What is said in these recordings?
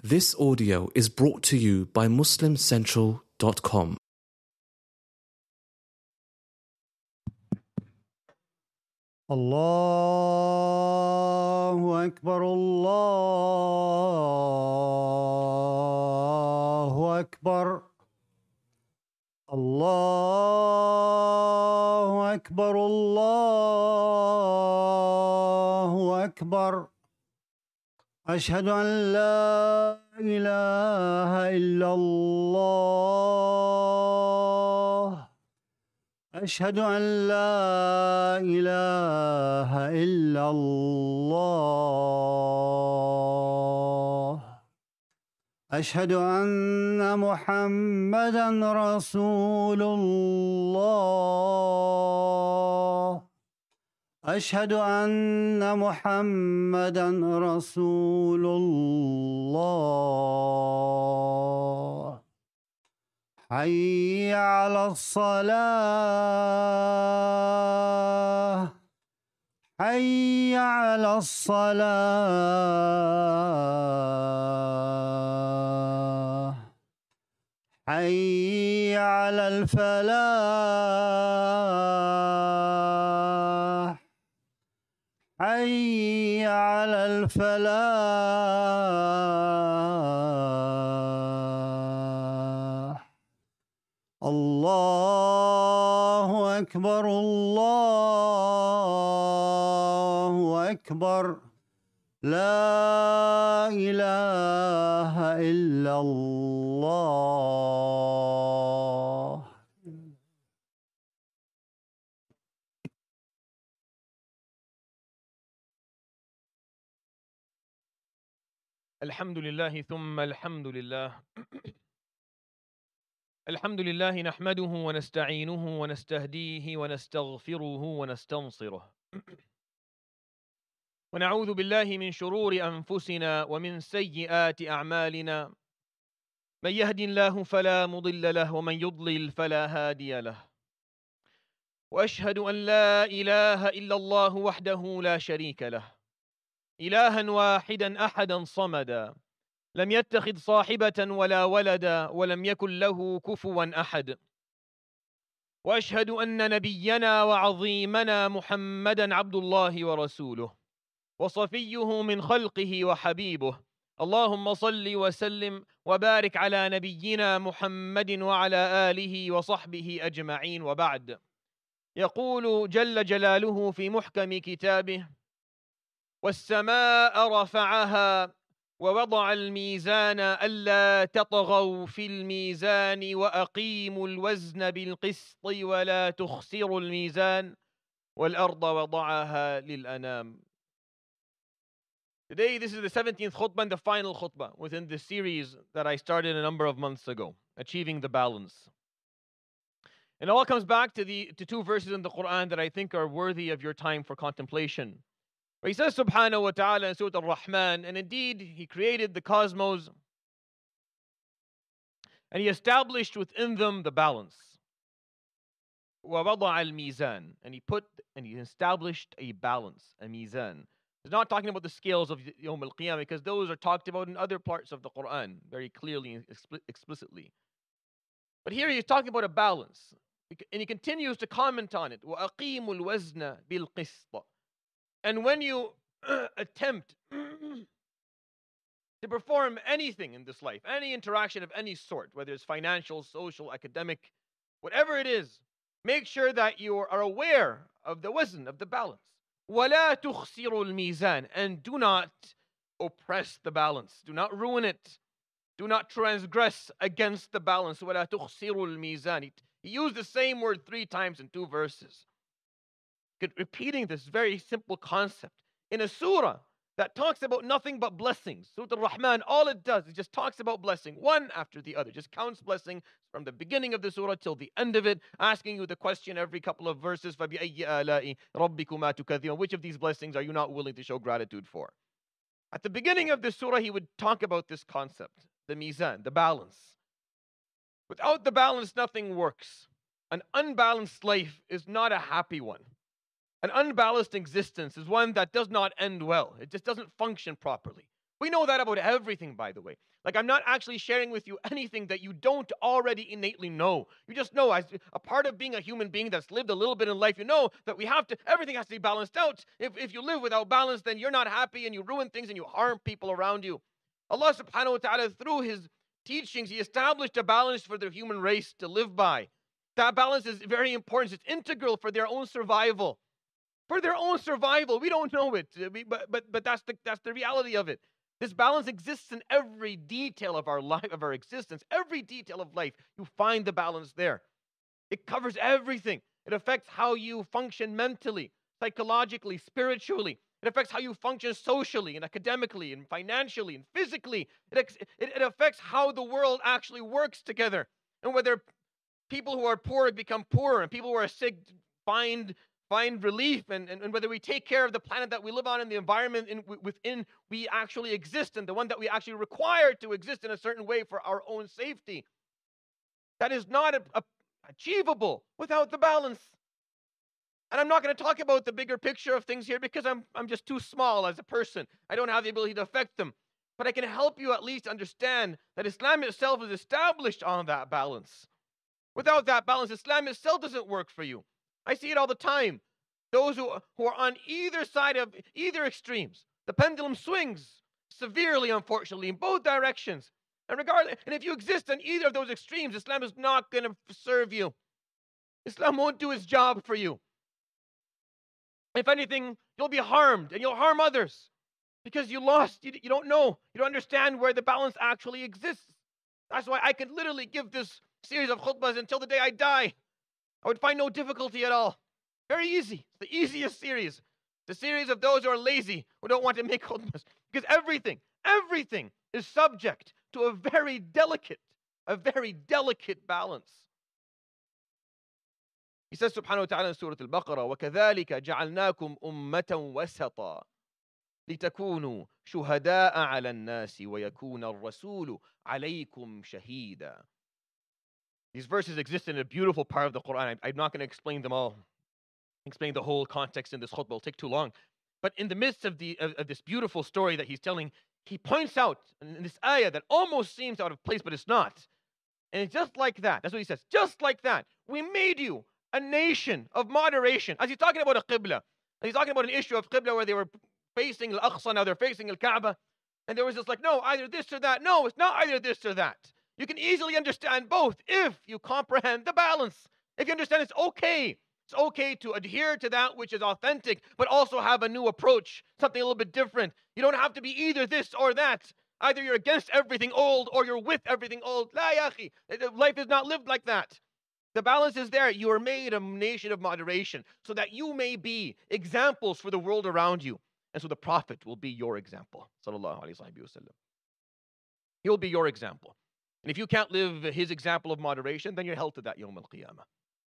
This audio is brought to you by MuslimCentral.com. الله أكبر الله أكبر الله أكبر الله أكبر أشهد أن لا إله إلا الله أشهد أن لا إله إلا الله أشهد أن محمدًا رسول الله أشهد أن محمدًا رسول الله حي على الصلاة حي على الصلاة حي على الفلاح حي على الفلاح الله أكبر الله أكبر لا إله إلا الله الحمد لله ثم الحمد لله الحمد لله نحمده ونستعينه ونستهديه ونستغفره ونستنصره ونعوذ بالله من شرور أنفسنا ومن سيئات أعمالنا من يهد الله فلا مضل له ومن يضلل فلا هادي له وأشهد أن لا إله إلا الله وحده لا شريك له إلها واحدا أحدا صمدا لم يتخذ صاحبة ولا ولدا ولم يكن له كفوا أحد وأشهد أن نبينا وعظيمنا محمدا عبد الله ورسوله وصفيه من خلقه وحبيبه اللهم صل وسلم وبارك على نبينا محمد وعلى آله وصحبه أجمعين وبعد يقول جل جلاله في محكم كتابه والسماء رفعها ووضع الميزان ألا تطغوا في الميزان وأقيموا الوزن بالقسط ولا تخسروا الميزان والأرض وضعها للأنام. Today, this is the 17th khutbah and the final khutbah within this series that I started a number of months ago, Achieving the Balance. It all comes back to two verses in the Quran that I think are worthy of your time for contemplation. Where he says subhanahu wa ta'ala in Surah Al-Rahman, and indeed he created the cosmos and he established within them the balance. وَوَضَعَ الْمِيزَانِ and he established a balance, a mizan. He's not talking about the scales of Yawm al-Qiyamah because those are talked about in other parts of the Quran very clearly and explicitly. But here he's talking about a balance. And he continues to comment on it. وَأَقِيمُوا الْوَزْنَ بِالْقِسْطِ And when you attempt to perform anything in this life, any interaction of any sort, whether it's financial, social, academic, whatever it is, make sure that you are aware of the wazn, of the balance. وَلَا تُخْسِرُوا الْمِيزَانِ and do not oppress the balance. Do not ruin it. Do not transgress against the balance. وَلَا تُخْسِرُوا الْمِيزَانِ He used the same word 3 times in 2 verses. Repeating this very simple concept in a surah that talks about nothing but blessings. Surah Al-Rahman, all it does is just talks about blessing, one after the other, just counts blessing from the beginning of the surah till the end of it, asking you the question every couple of verses, فَبِأَيِّ آلَاءِ رَبِّكُمَا تُكَذِّبَانِ Which of these blessings are you not willing to show gratitude for? At the beginning of this surah, he would talk about this concept, the mizan, the balance. Without the balance, nothing works. An unbalanced life is not a happy one. An unbalanced existence is one that does not end well. It just doesn't function properly. We know that about everything, by the way. Like, I'm not actually sharing with you anything that you don't already innately know. You just know, as a part of being a human being that's lived a little bit in life, you know that everything has to be balanced out. If you live without balance, then you're not happy and you ruin things and you harm people around you. Allah subhanahu wa ta'ala, through His teachings, He established a balance for the human race to live by. That balance is very important. It's integral for their own survival. For their own survival. We don't know it, but that's the reality of it. This balance exists in every detail of our life, of our existence. Every detail of life, you find the balance there. It covers everything. It affects how you function mentally, psychologically, spiritually. It affects how you function socially and academically and financially and physically. It affects how the world actually works together, and whether people who are poor become poorer and people who are sick find relief, and whether we take care of the planet that we live on and the environment within we actually exist, and the one that we actually require to exist in a certain way for our own safety. That is not achievable without the balance. And I'm not going to talk about the bigger picture of things here because I'm just too small as a person. I don't have the ability to affect them. But I can help you at least understand that Islam itself is established on that balance. Without that balance, Islam itself doesn't work for you. I see it all the time. Those who are on either side of either extremes, the pendulum swings severely, unfortunately, in both directions. And if you exist on either of those extremes, Islam is not going to serve you. Islam won't do its job for you. If anything, you'll be harmed and you'll harm others because you don't know, you don't understand where the balance actually exists. That's why I could literally give this series of khutbahs until the day I die. I would find no difficulty at all. Very easy. It's the easiest series. The series of those who are lazy, who don't want to make khutbahs. Because everything is subject to a very delicate balance. He says subhanahu wa ta'ala in Surah Al-Baqarah, وَكَذَلِكَ جَعَلْنَاكُمْ أُمَّةً وَسَطًا لِتَكُونُوا شُهَدَاءَ عَلَى النَّاسِ وَيَكُونَ الرَّسُولُ عَلَيْكُمْ شَهِيدًا. These verses exist in a beautiful part of the Quran. I'm not going to explain them all. Explain the whole context in this khutbah will take too long. But in the midst of this beautiful story that he's telling, he points out in this ayah that almost seems out of place, but it's not. And it's just like that. That's what he says. Just like that. We made you a nation of moderation. As he's talking about a qibla. He's talking about an issue of qibla where they were facing Al-Aqsa, now they're facing Al-Kaaba. And there was just like, no, either this or that. No, it's not either this or that. You can easily understand both if you comprehend the balance. If you understand it's okay to adhere to that which is authentic, but also have a new approach, something a little bit different. You don't have to be either this or that. Either you're against everything old or you're with everything old. La ya akhi. Life is not lived like that. The balance is there. You are made a nation of moderation so that you may be examples for the world around you. And so the Prophet will be your example. Sallallahu Alaihi Wasallam. He will be your example. And if you can't live his example of moderation, then you're held to that Yawm al-Qiyamah.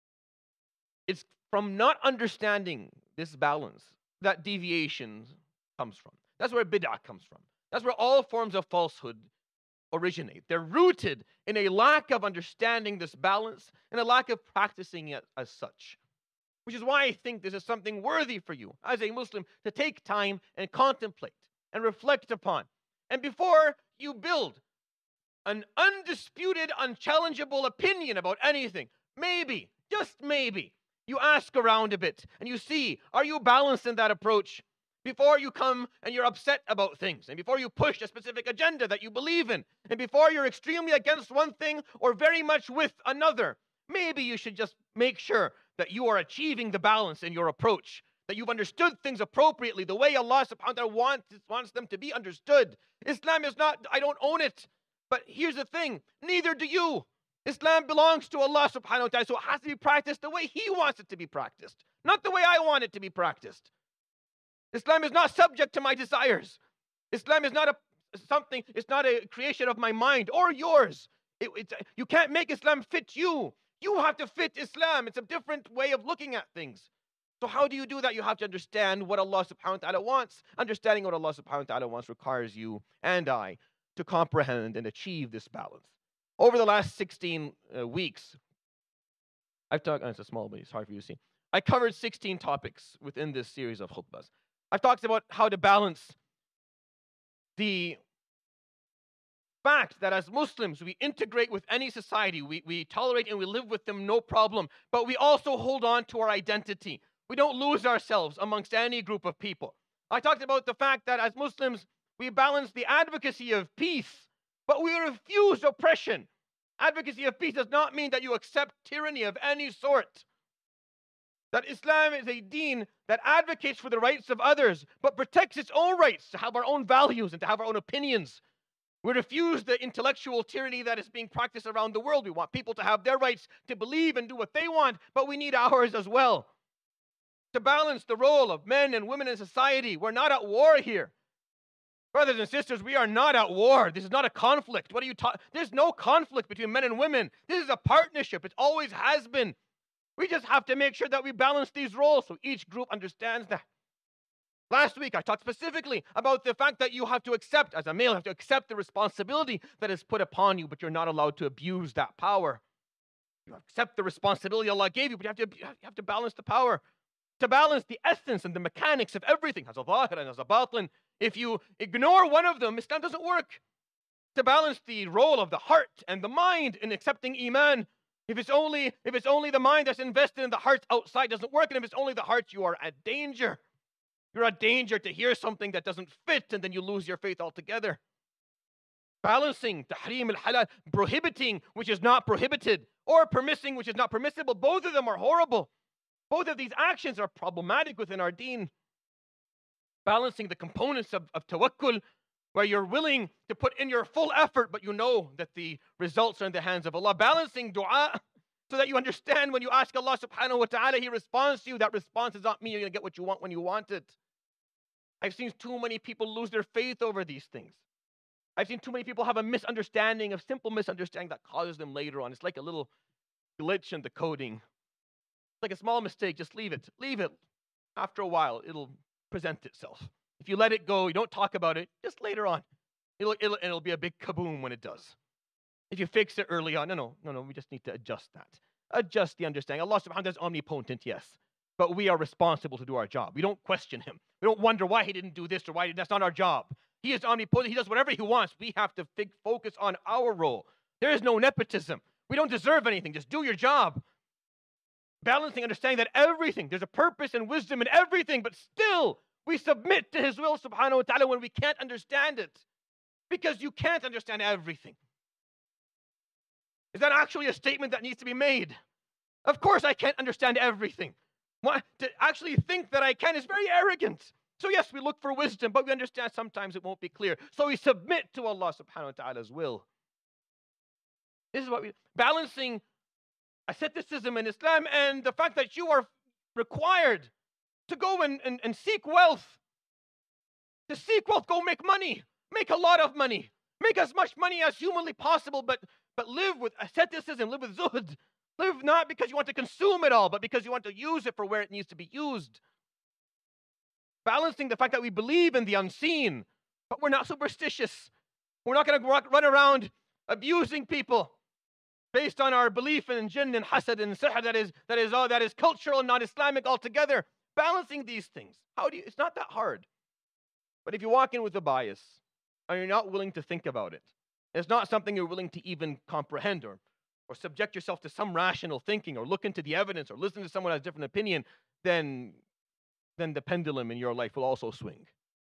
It's from not understanding this balance that deviation comes from. That's where bid'ah comes from. That's where all forms of falsehood originate. They're rooted in a lack of understanding this balance and a lack of practicing it as such. Which is why I think this is something worthy for you as a Muslim to take time and contemplate and reflect upon. And before you build an undisputed, unchallengeable opinion about anything, maybe, just maybe, you ask around a bit and you see, are you balanced in that approach? Before you come and you're upset about things, and before you push a specific agenda that you believe in, and before you're extremely against one thing or very much with another, maybe you should just make sure that you are achieving the balance in your approach, that you've understood things appropriately, the way Allah subhanahu wa ta'ala wants them to be understood. Islam is not, I don't own it. But here's the thing, neither do you. Islam belongs to Allah subhanahu wa ta'ala, so it has to be practiced the way He wants it to be practiced, not the way I want it to be practiced. Islam is not subject to my desires. Islam is not it's not a creation of my mind or yours. You can't make Islam fit you. You have to fit Islam. It's a different way of looking at things. So how do you do that? You have to understand what Allah subhanahu wa ta'ala wants. Understanding what Allah subhanahu wa ta'ala wants requires you and I to comprehend and achieve this balance. Over the last 16 weeks, I've talked, it's a small, but it's hard for you to see. I covered 16 topics within this series of khutbahs. I've talked about how to balance the fact that as Muslims, we integrate with any society, we tolerate and we live with them, no problem, but we also hold on to our identity. We don't lose ourselves amongst any group of people. I talked about the fact that as Muslims, we balance the advocacy of peace, but we refuse oppression. Advocacy of peace does not mean that you accept tyranny of any sort. That Islam is a deen that advocates for the rights of others, but protects its own rights to have our own values and to have our own opinions. We refuse the intellectual tyranny that is being practiced around the world. We want people to have their rights to believe and do what they want, but we need ours as well. To balance the role of men and women in society, we're not at war here. Brothers and sisters, we are not at war. This is not a conflict. What are you talking? There's no conflict between men and women. This is a partnership. It always has been. We just have to make sure that we balance these roles so each group understands that. Last week, I talked specifically about the fact that you have to accept, as a male, you have to accept the responsibility that is put upon you, but you're not allowed to abuse that power. You accept the responsibility Allah gave you, but you have to balance the power. To balance the essence and the mechanics of everything, as a zahir and as a batin. If you ignore one of them, Islam doesn't work. To balance the role of the heart and the mind in accepting Iman. If it's only the mind that's invested in the heart outside, doesn't work. And if it's only the heart, you are at danger. You're at danger to hear something that doesn't fit, and then you lose your faith altogether. Balancing tahrim al-halal, prohibiting which is not prohibited, or permitting which is not permissible. Both of them are horrible. Both of these actions are problematic within our deen. Balancing the components of tawakkul, where you're willing to put in your full effort, but you know that the results are in the hands of Allah. Balancing dua, so that you understand when you ask Allah subhanahu wa ta'ala, He responds to you. That response does not mean you're going to get what you want when you want it. I've seen too many people lose their faith over these things. I've seen too many people have a misunderstanding, a simple misunderstanding that causes them later on. It's like a little glitch in the coding. It's like a small mistake. Just leave it. Leave it. After a while, it'll present itself. If you let it go, you don't talk about it, just later on, it'll be a big kaboom when it does. If you fix it early on, no, we just need to adjust that. Adjust the understanding. Allah subhanahu wa ta'ala is omnipotent, yes, but we are responsible to do our job. We don't question Him. We don't wonder why He didn't do this or why that's not our job. He is omnipotent. He does whatever He wants. We have to focus on our role. There is no nepotism. We don't deserve anything. Just do your job. Balancing, understanding that everything, there's a purpose and wisdom in everything, but still, we submit to His will, subhanahu wa ta'ala, when we can't understand it. Because you can't understand everything. Is that actually a statement that needs to be made? Of course I can't understand everything. To actually think that I can is very arrogant. So yes, we look for wisdom, but we understand sometimes it won't be clear. So we submit to Allah subhanahu wa ta'ala's will. This is what we... Balancing asceticism in Islam and the fact that you are required to go and seek wealth. To seek wealth, go make money. Make a lot of money. Make as much money as humanly possible, but live with asceticism, live with zuhd. Live not because you want to consume it all, but because you want to use it for where it needs to be used. Balancing the fact that we believe in the unseen, but we're not superstitious. We're not going to run around abusing people based on our belief in jinn and hasad and sihr that is cultural and not Islamic altogether. Balancing these things. It's not that hard. But if you walk in with a bias and you're not willing to think about it, it's not something you're willing to even comprehend or subject yourself to some rational thinking or look into the evidence or listen to someone who has a different opinion, then the pendulum in your life will also swing.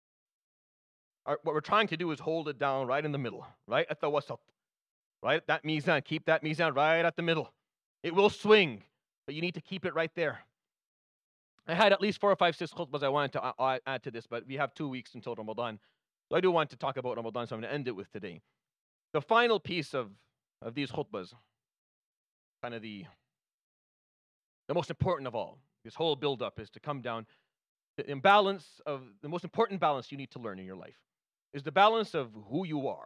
What we're trying to do is hold it down right in the middle, right at the wasat, right at that mizan. Keep that mizan right at the middle. It will swing, but you need to keep it right there. I had at least 4 or 5, 6 khutbahs I wanted to add to this, but we have 2 weeks until Ramadan. So I do want to talk about Ramadan, so I'm going to end it with today. The final piece of these khutbahs, kind of the most important of all, this whole build-up is to come down. The most important balance you need to learn in your life is the balance of who you are.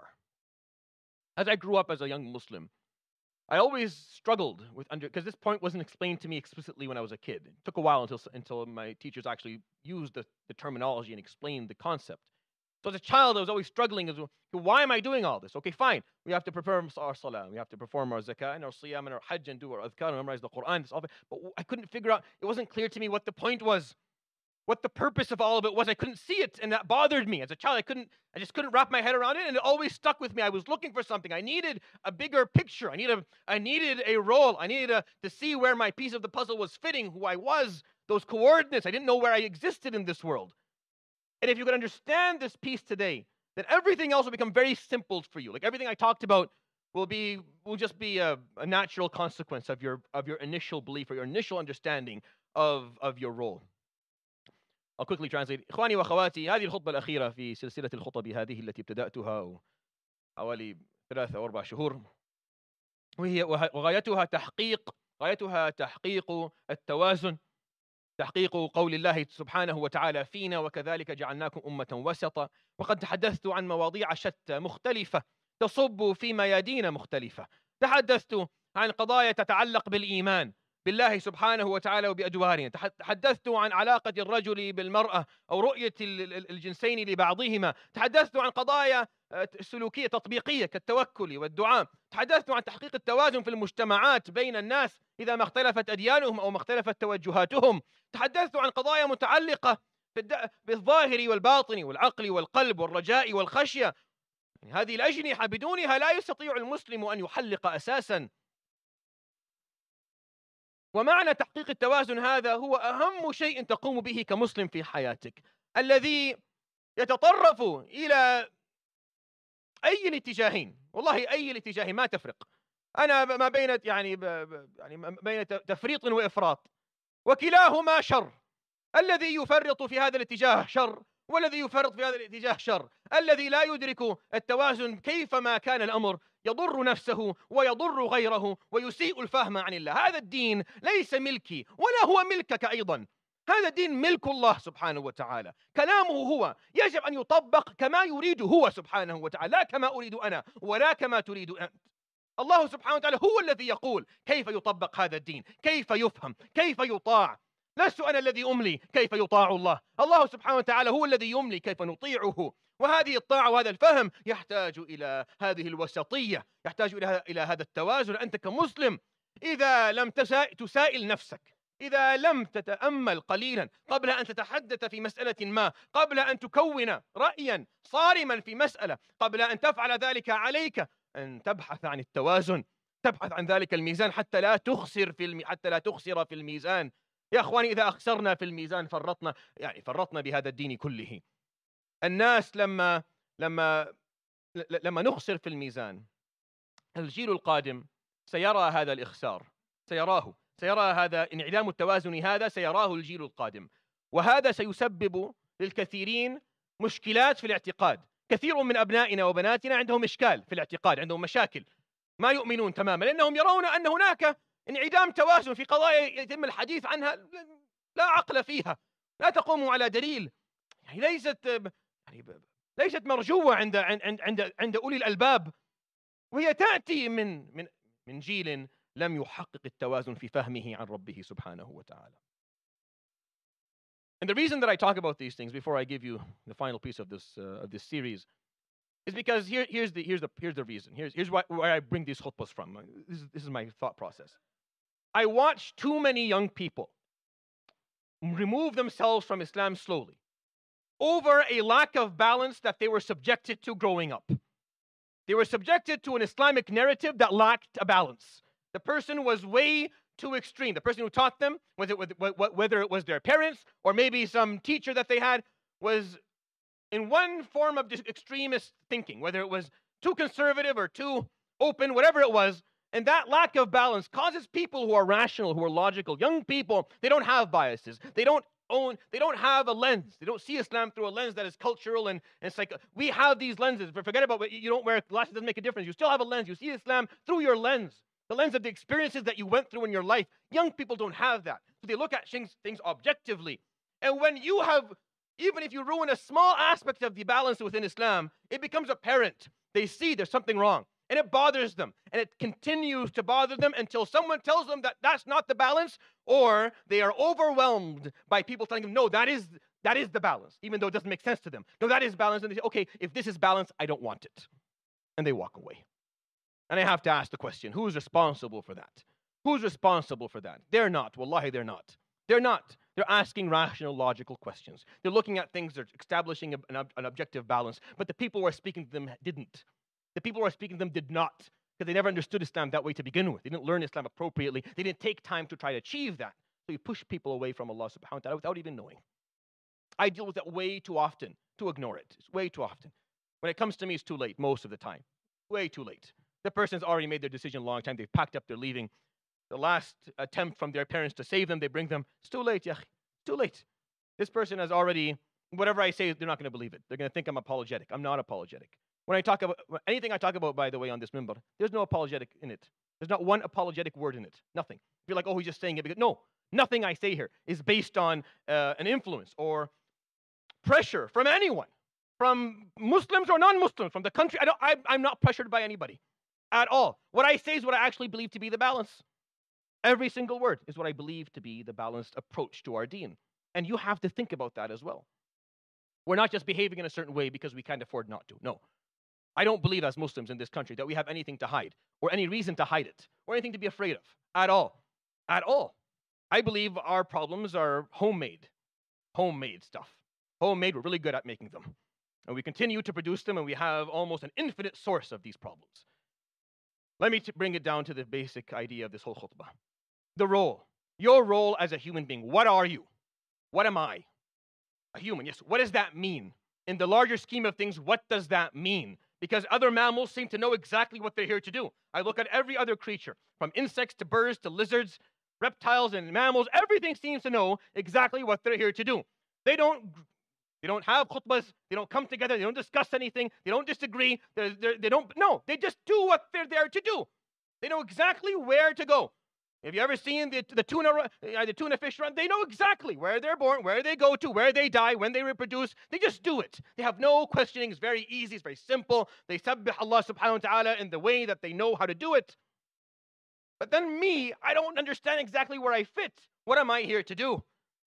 As I grew up as a young Muslim, I always struggled with because this point wasn't explained to me explicitly when I was a kid. It took a while until my teachers actually used the terminology and explained the concept. So as a child, I was always struggling as well. Why am I doing all this? Okay, fine. We have to perform our salah, we have to perform our zakah and our siyam and our hajj and do our adhkar and memorize the Quran. But I couldn't figure out, it wasn't clear to me what the point was. what the purpose of all of it was. I couldn't see it, and that bothered me. As a child, I just couldn't wrap my head around it, and it always stuck with me. I was looking for something. I needed a bigger picture. I needed a role. I needed to see where my piece of the puzzle was fitting, who I was, those coordinates. I didn't know where I existed in this world. And if you could understand this piece today, then everything else will become very simple for you. Like everything I talked about will just be a natural consequence of your initial belief or your initial understanding of your role. I'll quickly translate. إخواني وأخواتي، هذه الخطبة الأخيرة في سلسلة الخطب هذه التي ابتدأتها حوالي 3 أو 4 شهور، وهي وغايتها تحقيق التوازن، تحقيق قول الله سبحانه وتعالى فينا وكذلك جعلناكم أمة وسطا. وقد تحدثت عن مواضيع شتى مختلفة تصب في ميادين مختلفة. تحدثت عن قضايا تتعلق بالإيمان بالله سبحانه وتعالى وبأدوارنا. تحدثت عن علاقة الرجل بالمرأة أو رؤية الجنسين لبعضهما. تحدثت عن قضايا سلوكية تطبيقية كالتوكل والدعاء. تحدثت عن تحقيق التوازن في المجتمعات بين الناس إذا ما اختلفت أديانهم أو ما اختلفت توجهاتهم. تحدثت عن قضايا متعلقة بالظاهر والباطن والعقل والقلب والرجاء والخشية. هذه الأجنحة بدونها لا يستطيع المسلم أن يحلق أساسا. ومعنى تحقيق التوازن هذا هو أهم شيء تقوم به كمسلم في حياتك، الذي يتطرف إلى أي الاتجاهين. والله أي الاتجاهين ما تفرق. أنا ما بين بين تفريط وإفراط، وكلاهما شر. الذي يفرط في هذا الاتجاه شر، والذي يفرط في هذا الاتجاه شر. الذي لا يدرك التوازن كيفما كان الأمر يضر نفسه ويضر غيره ويسيء الفهم عن الله. هذا الدين ليس ملكي ولا هو ملكك أيضا. هذا الدين ملك الله سبحانه وتعالى. كلامه هو يجب أن يطبق كما يريد هو سبحانه وتعالى، لا كما أريد أنا ولا كما تريد أنت. الله سبحانه وتعالى هو الذي يقول كيف يطبق هذا الدين، كيف يفهم، كيف يطاع. لست أنا الذي أملي كيف يطاع الله. الله سبحانه وتعالى هو الذي يملي كيف نطيعه. وهذه الطاعة وهذا الفهم يحتاج إلى هذه الوسطية، يحتاج إلى هذا التوازن. أنت كمسلم إذا لم تسائل نفسك، إذا لم تتأمل قليلا قبل أن تتحدث في مسألة ما، قبل أن تكون رأيا صارما في مسألة، قبل أن تفعل ذلك عليك أن تبحث عن التوازن، تبحث عن ذلك الميزان حتى لا تخسر في الميزان. يا أخواني، إذا أخسرنا في الميزان فرطنا بهذا الدين كله. الناس لما نخسر في الميزان، الجيل القادم سيرى هذا الإخسار، سيرى هذا انعدام التوازن، هذا سيراه الجيل القادم، وهذا سيسبب للكثيرين مشكلات في الاعتقاد. كثير من أبنائنا وبناتنا عندهم إشكال في الاعتقاد، عندهم مشاكل، ما يؤمنون تماما، لأنهم يرون أن هناك انعدام توازن في قضايا يتم الحديث عنها لا عقل فيها، لا تقوم على دليل، ليست مرجوة عند أولي الألباب، وهي تأتي من جيل لم يحقق التوازن في فهمه عن ربه سبحانه وتعالى. And the reason that I talk about these things before I give you the final piece of this series is because here's the reason. Here's where I bring these khutbahs from. This is my thought process. I watch too many young people remove themselves from Islam slowly over a lack of balance that they were subjected to growing up. They were subjected to an Islamic narrative that lacked a balance. The person was way too extreme. The person who taught them, whether it was their parents or maybe some teacher that they had, was in one form of extremist thinking, whether it was too conservative or too open, whatever it was. And that lack of balance causes people who are rational, who are logical, young people, they don't have biases. They don't have a lens. They don't see Islam through a lens that is cultural and we have these lenses. But forget about you don't wear glasses, doesn't make a difference. You still have a lens. You see Islam through your lens, the lens of the experiences that you went through in your life. Young people don't have that. So they look at things objectively. And when you have, even if you ruin a small aspect of the balance within Islam, it becomes apparent. They see there's something wrong. And it bothers them. And it continues to bother them until someone tells them that that's not the balance, or they are overwhelmed by people telling them, no, that is the balance, even though it doesn't make sense to them. No, that is balance. And they say, okay, if this is balance, I don't want it. And they walk away. And I have to ask the question, who's responsible for that? Who's responsible for that? They're not. Wallahi, they're not. They're not. They're asking rational, logical questions. They're looking at things, they're establishing an objective balance. But the people who are speaking to them didn't. The people who are speaking to them did not, because they never understood Islam that way to begin with. They didn't learn Islam appropriately. They didn't take time to try to achieve that. So you push people away from Allah subhanahu wa ta'ala without even knowing. I deal with that way too often to ignore it. It's way too often. When it comes to me, it's too late most of the time. Way too late. The person's already made their decision a long time. They've packed up, they're leaving. The last attempt from their parents to save them, they bring them. It's too late, It's too late. This person has already, whatever I say, they're not going to believe it. They're going to think I'm apologetic. I'm not apologetic. When I talk about, anything I talk about, by the way, on this minbar, there's no apologetic in it. There's not one apologetic word in it. Nothing. If you're like, oh, he's just saying it because, no. Nothing I say here is based on an influence or pressure from anyone, from Muslims or non-Muslims, from the country. I'm not pressured by anybody at all. What I say is what I actually believe to be the balance. Every single word is what I believe to be the balanced approach to our deen. And you have to think about that as well. We're not just behaving in a certain way because we can't afford not to. No. I don't believe as Muslims in this country that we have anything to hide or any reason to hide it or anything to be afraid of at all. At all. I believe our problems are homemade stuff. Homemade, we're really good at making them. And we continue to produce them, and we have almost an infinite source of these problems. Let me bring it down to the basic idea of this whole khutbah. The role. Your role as a human being. What are you? What am I? A human, yes. What does that mean? In the larger scheme of things, what does that mean? Because other mammals seem to know exactly what they're here to do. I look at every other creature, from insects to birds to lizards, reptiles and mammals. Everything seems to know exactly what they're here to do. They don't have khutbahs. They don't come together. They don't discuss anything. They don't disagree. They just do what they're there to do. They know exactly where to go. Have you ever seen the tuna fish run? They know exactly where they're born, where they go to, where they die, when they reproduce. They just do it. They have no questioning. It's very easy. It's very simple. They sabbih Allah subhanahu wa ta'ala in the way that they know how to do it. But then me, I don't understand exactly where I fit. What am I here to do?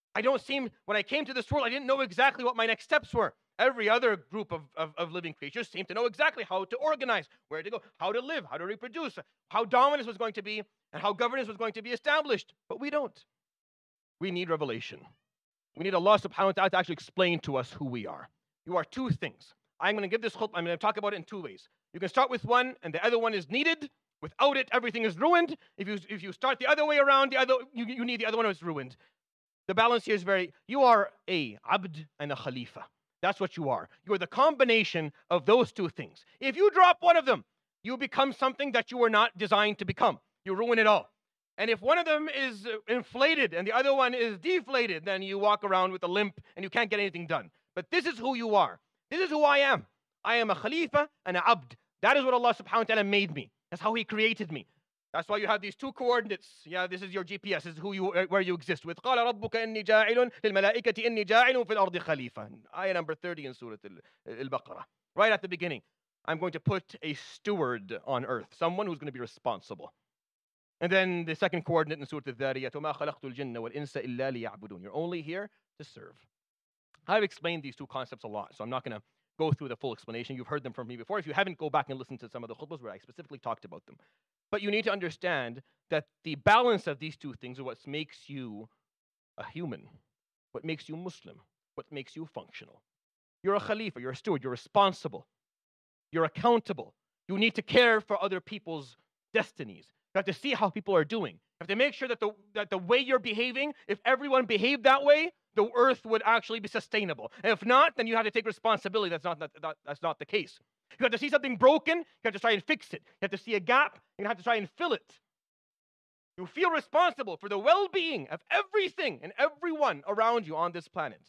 When I came to this world, I didn't know exactly what my next steps were. Every other group of living creatures seemed to know exactly how to organize, where to go, how to live, how to reproduce, how dominance was going to be, and how governance was going to be established. But we don't. We need revelation. We need Allah subhanahu wa ta'ala to actually explain to us who we are. You are two things. I'm going to give this khutbah, I'm going to talk about it in two ways. You can start with one, and the other one is needed. Without it, everything is ruined. If you start the other way around, you need the other one, it's ruined. The balance here is you are a abd and a khalifa. That's what you are. You are the combination of those two things. If you drop one of them, you become something that you were not designed to become. You ruin it all. And if one of them is inflated and the other one is deflated, then you walk around with a limp and you can't get anything done. But this is who you are. This is who I am. I am a khalifa and an abd. That is what Allah subhanahu wa ta'ala made me. That's how He created me. That's why you have these two coordinates. Yeah, this is your GPS. This is where you exist with. قال ربك إني جاعل للملائكة إني جاعل في الأرض خليفة. Ayah number 30 in Surah Al-Baqarah. Right at the beginning. I'm going to put a steward on earth. Someone who's going to be responsible. And then the second coordinate in Surah Al-Dhariyat. وما خلقت الجن والإنس إلا ليعبدون. You're only here to serve. I've explained these two concepts a lot, so I'm not going to go through the full explanation. You've heard them from me before. If you haven't, go back and listen to some of the khutbahs where I specifically talked about them. But you need to understand that the balance of these two things are what makes you a human, what makes you Muslim, what makes you functional. You're a khalifa, you're a steward, you're responsible, you're accountable. You need to care for other people's destinies. You have to see how people are doing. You have to make sure that the way you're behaving, if everyone behaved that way, the earth would actually be sustainable. And if not, then you have to take responsibility. That's not the case. You have to see something broken, you have to try and fix it. You have to see a gap, you have to try and fill it. You feel responsible for the well-being of everything and everyone around you on this planet.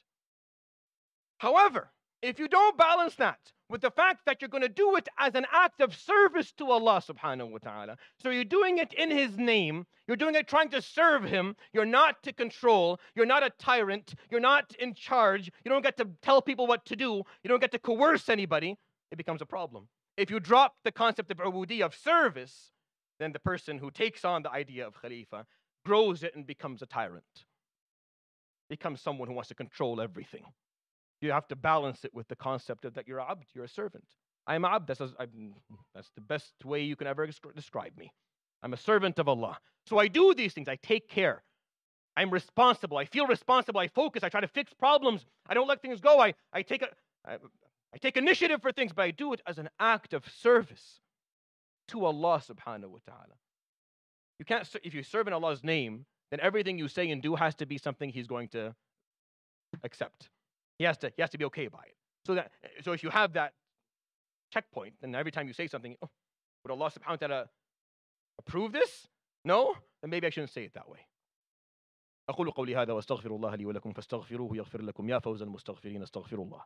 However, if you don't balance that with the fact that you're going to do it as an act of service to Allah subhanahu wa ta'ala, so you're doing it in His name, you're doing it trying to serve Him, you're not to control, you're not a tyrant, you're not in charge, you don't get to tell people what to do, you don't get to coerce anybody, it becomes a problem. If you drop the concept of ubudiyya, of service, then the person who takes on the idea of khalifa grows it and becomes a tyrant, becomes someone who wants to control everything. You have to balance it with the concept of that you're a abd, you're a servant. I'm a abd, that's the best way you can ever describe me. I'm a servant of Allah. So I do these things, I take care. I'm responsible. I feel responsible. I focus. I try to fix problems. I don't let things go. I take initiative for things, but I do it as an act of service to Allah subhanahu wa ta'ala. You can't, if you serve in Allah's name, then everything you say and do has to be something He's going to accept. He has to be okay by it. So if you have that checkpoint, then every time you say something, would Allah subhanahu wa ta'ala approve this? No? Then maybe I shouldn't say it that way. أقول قولي هذا واستغفر الله لي ولكم فاستغفروه يغفر لكم يا فوز المستغفرين استغفر الله.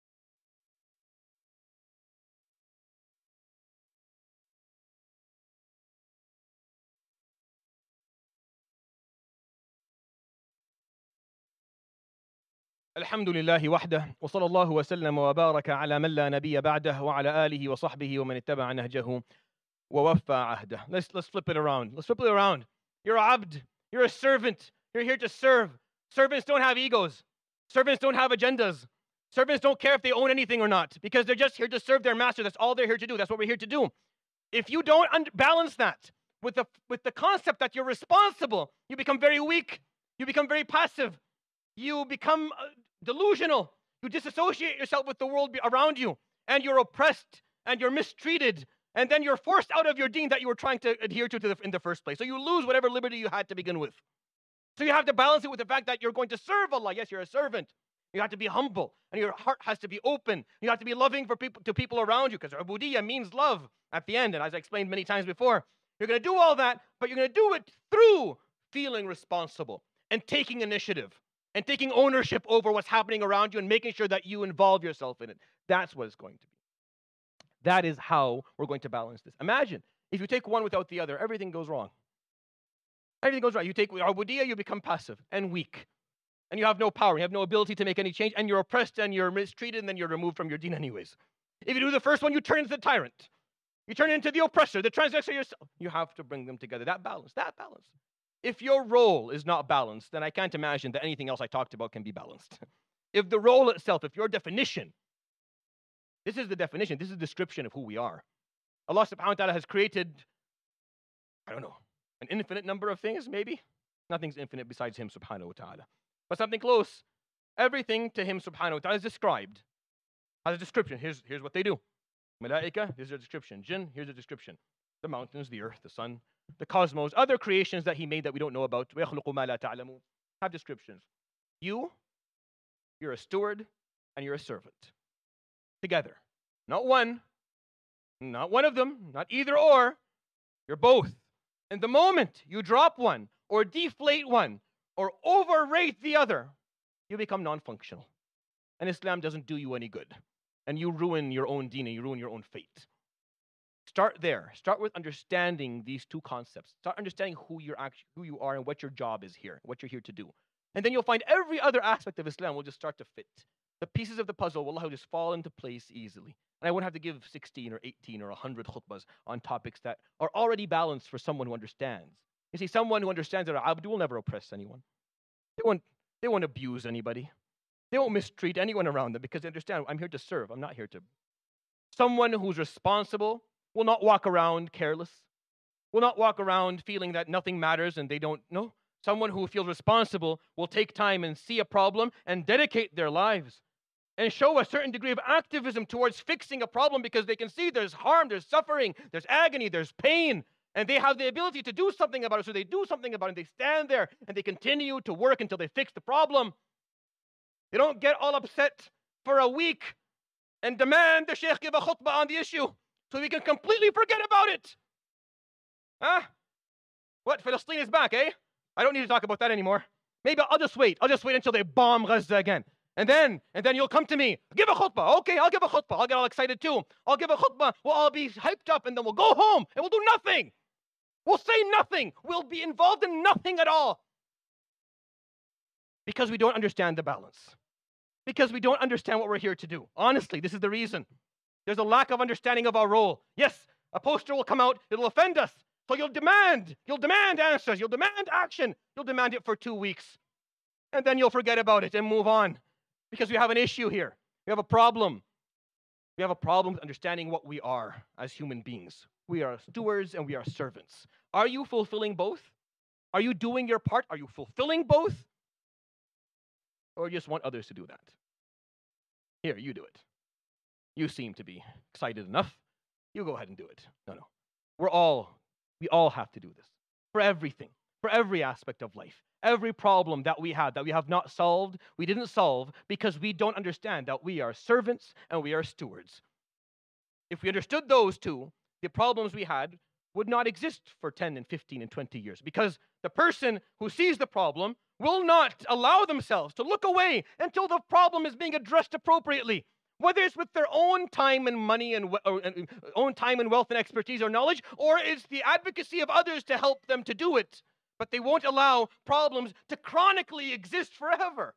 الحمد لله وحده وصلى الله وسلم وبارك على من لا نبي بعده وعلى آله وصحبه ومن اتبع نهجه ووفى عهده. Let's flip it around. Let's flip it around. You're a abd. You're a servant. You're here to serve. Servants don't have egos. Servants don't have agendas. Servants don't care if they own anything or not because they're just here to serve their master. That's all they're here to do. That's what we're here to do. If you don't balance that with the concept that you're responsible, you become very weak. You become very passive. You become delusional. You disassociate yourself with the world around you, and you're oppressed, and you're mistreated, and then you're forced out of your deen that you were trying to adhere to in the first place. So you lose whatever liberty you had to begin with. So you have to balance it with the fact that you're going to serve Allah. Yes, you're a servant. You have to be humble, and your heart has to be open. You have to be loving to people around you, because ubudiyya means love at the end. And as I explained many times before, you're going to do all that, but you're going to do it through feeling responsible and taking initiative and taking ownership over what's happening around you and making sure that you involve yourself in it. That's what it's going to be. That is how we're going to balance this. Imagine if you take one without the other, everything goes wrong. Everything goes wrong. You take ubudiyya, you become passive and weak. And you have no power. You have no ability to make any change. And you're oppressed and you're mistreated and then you're removed from your deen anyways. If you do the first one, you turn into the tyrant. You turn into the oppressor, the transgressor yourself. You have to bring them together. That balance. If your role is not balanced, then I can't imagine that anything else I talked about can be balanced. If the role itself, if your definition, this is the definition, this is the description of who we are. Allah subhanahu wa ta'ala has created, I don't know, an infinite number of things, maybe? Nothing's infinite besides Him subhanahu wa ta'ala. But something close. Everything to Him subhanahu wa ta'ala is described. Has a description. Here's what they do. Malaika, here's their description. Jinn, here's the description. The mountains, the earth, the sun, the cosmos, other creations that He made that we don't know about. Have descriptions. You're a steward and you're a servant. Together. Not one of them, not either or. You're both. And the moment you drop one or deflate one or overrate the other, you become non-functional. And Islam doesn't do you any good. And you ruin your own deen and you ruin your own fate. Start there. Start with understanding these two concepts. Start understanding who you are and what your job is here, what you're here to do. And then you'll find every other aspect of Islam will just start to fit. The pieces of the puzzle will just fall into place easily. And I won't have to give 16 or 18 or 100 khutbahs on topics that are already balanced for someone who understands. You see, someone who understands that abd will never oppress anyone. They won't abuse anybody. They won't mistreat anyone around them because they understand, I'm here to serve. I'm not here to. Someone who's responsible will not walk around careless, will not walk around feeling that nothing matters and they don't know. Someone who feels responsible will take time and see a problem and dedicate their lives and show a certain degree of activism towards fixing a problem because they can see there's harm, there's suffering, there's agony, there's pain, and they have the ability to do something about it. So they do something about it. They stand there and they continue to work until they fix the problem. They don't get all upset for a week and demand the Sheikh give a khutbah on the issue so we can completely forget about it. Huh? What? Palestine is back, eh? I don't need to talk about that anymore. Maybe I'll just wait. I'll just wait until they bomb Gaza again. And then you'll come to me. Give a khutbah. Okay, I'll give a khutbah. I'll get all excited too. I'll give a khutbah. We'll all be hyped up and then we'll go home and we'll do nothing. We'll say nothing. We'll be involved in nothing at all. Because we don't understand the balance. Because we don't understand what we're here to do. Honestly, this is the reason. There's a lack of understanding of our role. Yes, a poster will come out. It'll offend us. So you'll demand answers. You'll demand action. You'll demand it for 2 weeks. And then you'll forget about it and move on. Because we have an issue here. We have a problem. We have a problem with understanding what we are as human beings. We are stewards and we are servants. Are you fulfilling both? Are you doing your part? Are you fulfilling both? Or just want others to do that? Here, you do it. You seem to be excited enough. You go ahead and do it. No. We all have to do this. For everything. For every aspect of life. Every problem that we have not solved, we didn't solve because we don't understand that we are servants and we are stewards. If we understood those two, the problems we had would not exist for 10 and 15 and 20 years, because the person who sees the problem will not allow themselves to look away until the problem is being addressed appropriately, whether it's with their own time and money and own time and wealth and expertise or knowledge, or it's the advocacy of others to help them to do it. But they won't allow problems to chronically exist forever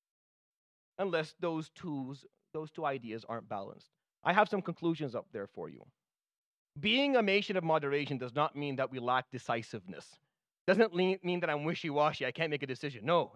unless those two ideas aren't balanced. I have some conclusions up there for you. Being a nation of moderation does not mean that we lack decisiveness. Doesn't mean that I'm wishy-washy, I can't make a decision. No.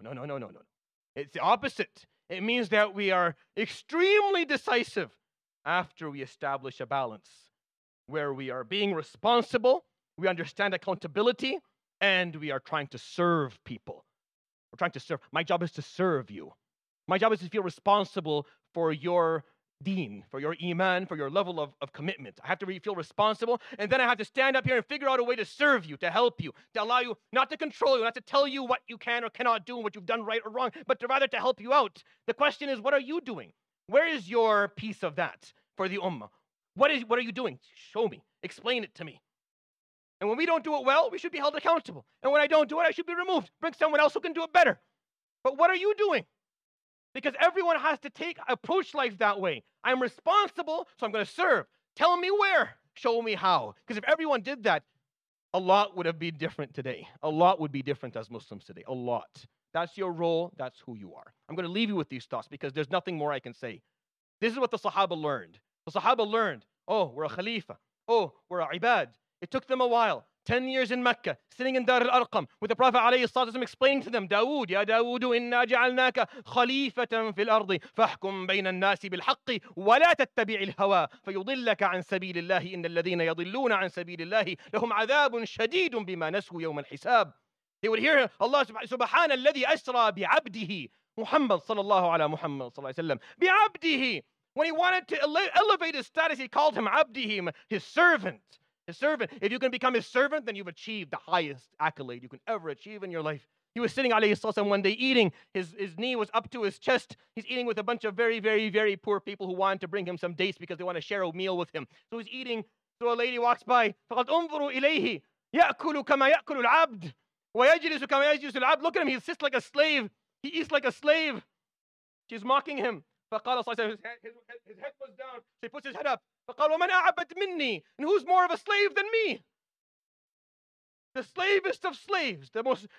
It's the opposite. It means that we are extremely decisive after we establish a balance where we are being responsible, we understand accountability, and we are trying to serve people. We're trying to serve. My job is to serve you. My job is to feel responsible for your deen, for your iman, for your level of commitment. I have to feel responsible, and then I have to stand up here and figure out a way to serve you, to help you, to allow you, not to control you, not to tell you what you can or cannot do and what you've done right or wrong, but to rather to help you out. The question is, what are you doing? Where is your piece of that for the ummah? What are you doing? Show me. Explain it to me. And when we don't do it well, we should be held accountable. And when I don't do it, I should be removed. Bring someone else who can do it better. But what are you doing? Because everyone has to approach life that way. I'm responsible, so I'm going to serve. Tell me where. Show me how. Because if everyone did that, a lot would have been different today. A lot would be different as Muslims today. A lot. That's your role. That's who you are. I'm going to leave you with these thoughts because there's nothing more I can say. This is what the Sahaba learned. The Sahaba learned, oh, we're a Khalifa. Oh, we're a Ibad. It took them a while. 10 years in Mecca, sitting in Dar al-Arqam, with the Prophet ﷺ explaining to them, Dawood, Ya Dawood, inna ja'alnaka khalifatan fil ardi, fahkum bayna an-nasi bil haqqi, wa la tattabi' al-hawa, fayudillaka an sabilillahi, inna alladhina yadilluna an sabilillahi, lahum adhabun shadidun bima nasu yawm al-hisab. They would hear Allah subhana alladhi asra bi'abdihi, Muhammad sallallahu ala Muhammad sallallahu alayhi wa sallam, bi'abdihi. When he wanted to elevate his status, he called him abdihi, his servant. His servant. If you can become his servant, then you've achieved the highest accolade you can ever achieve in your life. He was sitting, alayhi sallam, one day eating. His knee was up to his chest. He's eating with a bunch of very, very, very poor people who wanted to bring him some dates because they want to share a meal with him. So he's eating. So a lady walks by. فَقَدْ أُنظُرُوا إِلَيْهِ يَأْكُلُ كَمَا يَأْكُلُ الْعَبْدُ وَيَجْلِسُ كَمَا يَجْلِسُ الْعَبْدُ. Look at him. He sits like a slave. He eats like a slave. She's mocking him. فقال صلى الله عليه وسلم, his head was down. So he puts his head up. فقال ومن أعبد مني. And who's more of a slave than me? The slavest of slaves, the most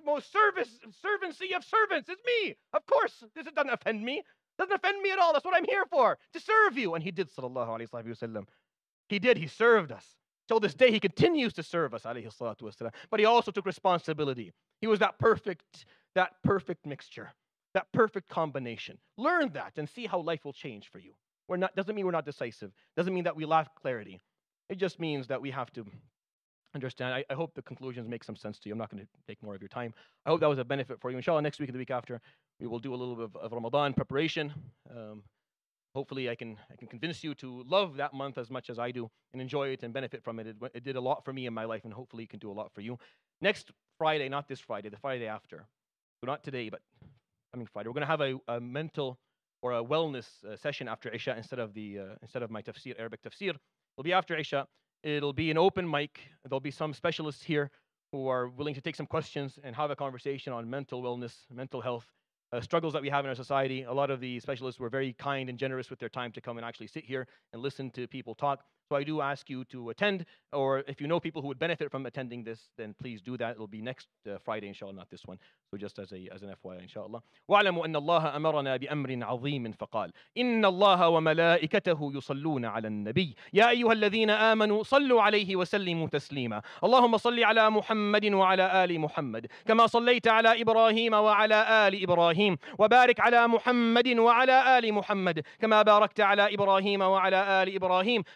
servancy of servants is me. Of course, this doesn't offend me. Doesn't offend me at all. That's what I'm here for, to serve you. And he did, sallallahu alayhi wa sallam. He did. He served us. Till this day, he continues to serve us, alayhi salatu wasalam. But he also took responsibility. He was that perfect mixture, that perfect combination. Learn that and see how life will change for you. Doesn't mean we're not decisive. Doesn't mean that we lack clarity. It just means that we have to understand. I hope the conclusions make some sense to you. I'm not going to take more of your time. I hope that was a benefit for you. Inshallah, next week and the week after, we will do a little bit of Ramadan preparation. Hopefully, I can convince you to love that month as much as I do and enjoy it and benefit from it. It did a lot for me in my life, and hopefully, it can do a lot for you. Next Friday, not this Friday, the Friday after. So not today, but coming Friday, we're going to have a mental or a wellness session after Isha instead of my tafsir, Arabic tafsir. It'll be after Isha. It'll be an open mic. There'll be some specialists here who are willing to take some questions and have a conversation on mental wellness, mental health, struggles that we have in our society. A lot of the specialists were very kind and generous with their time to come and actually sit here and listen to people talk. So I do ask you to attend, or if you know people who would benefit from attending this, then please do that. It'll be next Friday, inshallah, not this one. So just as an FYI, inshallah. وَاعْلَمُوا أَنَّ اللَّهَ أَمَرَنَا بِأَمْرٍ عَظِيمٍ فَقَالَ إِنَّ اللَّهَ وَمَلَائِكَتَهُ يُصَلُّونَ عَلَى النَّبِيِّ يَا أَيُّهَا الَّذِينَ آمَنُوا صَلُّوا عَلَيْهِ وَسَلِّمُوا تَسْلِيمًا اللهم صل على محمد وعلى آل محمد كما صليت على إبراهيم وعلى آل إبراهيم وبارك على محمد وعلى آل محمد كما باركت على إبراهيم وعلى آل إبراهيم في العالمين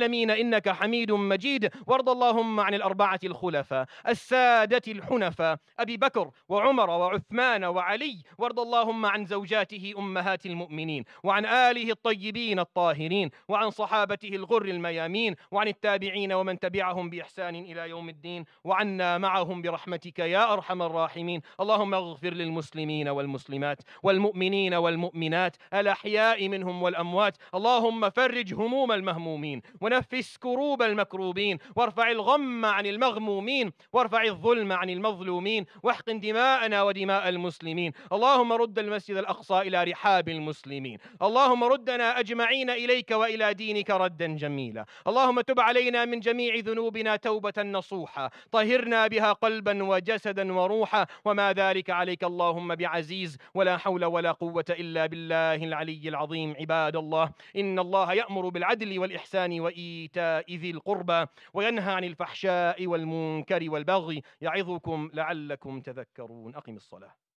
العالمين إنك حميد مجيد. وارض اللهم عن الأربعة الخلفاء السادة الحنفاء أبي بكر وعمر وعثمان وعلي. وارض اللهم عن زوجاته أمهات المؤمنين وعن آله الطيبين الطاهرين وعن صحابته الغر الميامين وعن التابعين ومن تبعهم بإحسان إلى يوم الدين وعنا معهم برحمتك يا أرحم الراحمين. اللهم اغفر للمسلمين والمسلمات والمؤمنين والمؤمنات الأحياء منهم والأموات. اللهم فرج هموم المهمومين ونفس كروب المكروبين وارفع الغم عن المغمومين وارفع الظلم عن المظلومين واحقن دماءنا ودماء المسلمين. اللهم رد المسجد الأقصى إلى رحاب المسلمين. اللهم ردنا أجمعين إليك وإلى دينك ردا جميلا. اللهم تب علينا من جميع ذنوبنا توبة نصوحا طهرنا بها قلبا وجسدا وروحا وما ذلك عليك اللهم بعزيز ولا حول ولا قوة إلا بالله العلي العظيم. عباد الله، إن الله يأمر بالعدل والإحسان وإيتاء ذي القربى وينهى عن الفحشاء والمنكر والبغي يعظكم لعلكم تذكرون. أقم الصلاة.